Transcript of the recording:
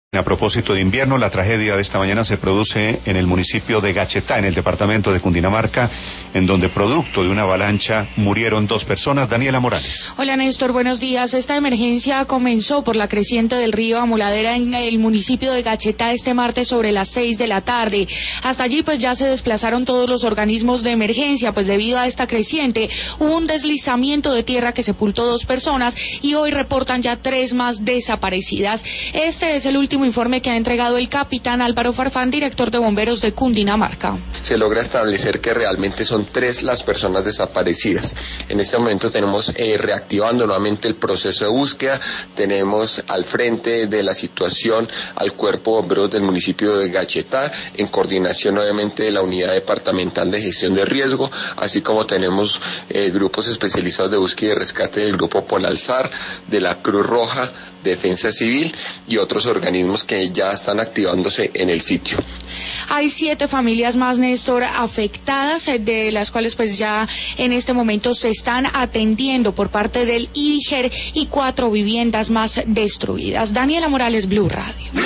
A propósito de invierno, la tragedia de esta mañana se produce en el municipio de Gachetá, en el departamento de Cundinamarca, en donde producto de una avalancha murieron 2 personas. Daniela Morales. Hola Néstor, buenos días. Esta emergencia comenzó por la creciente del río Amoladera en el municipio de Gachetá este martes sobre las 6 de la tarde. Hasta allí pues ya se desplazaron todos los organismos de emergencia, pues debido a esta creciente hubo un deslizamiento de tierra que sepultó 2 personas y hoy reportan ya 3 más desaparecidas. Este es el último informe que ha entregado el capitán Álvaro Farfán, director de bomberos de Cundinamarca. Se logra establecer que realmente son 3 las personas desaparecidas. En este momento tenemos reactivando nuevamente el proceso de búsqueda, tenemos al frente de la situación al cuerpo de bomberos del municipio de Gachetá, en coordinación obviamente de la unidad departamental de gestión de riesgo, así como tenemos grupos especializados de búsqueda y rescate del grupo Polalzar, de la Cruz Roja, Defensa Civil y otros organismos que ya están activándose en el sitio. Hay 7 familias más, Néstor, afectadas, de las cuales pues ya en este momento se están atendiendo por parte del IDIGER y 4 viviendas más destruidas. Daniela Morales, Blue Radio.